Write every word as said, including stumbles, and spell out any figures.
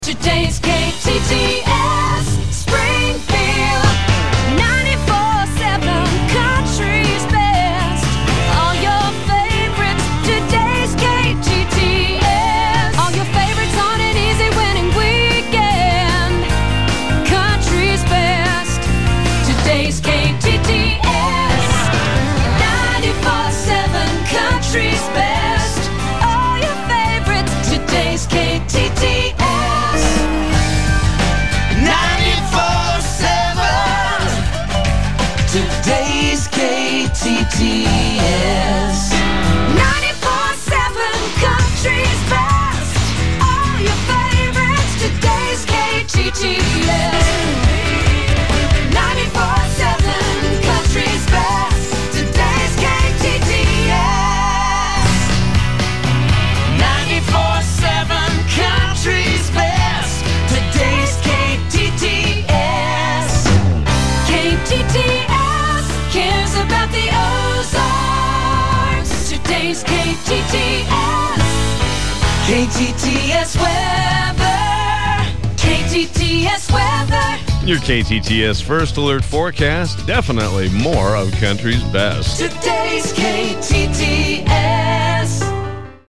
Today's K T T S Springfield ninety-four seven Country's Best. All your favorites, today's K T T S. All your favorites on an easy winning weekend. Country's Best. Today's K T T S ninety-four seven Country's Best. All your favorites, today's K T T S. Today's K T T S ninety-four seven Country's Best. All your favorites, today's K T T S. ninety-four seven Country's Best. Today's K T T S. ninety-four seven Country's Best. Today's K T T S. K T T S cares about the Ozarks. Today's K T T S. K T T S weather. K T T S weather. Your K T T S First Alert forecast, definitely more of country's best. Today's K T T S.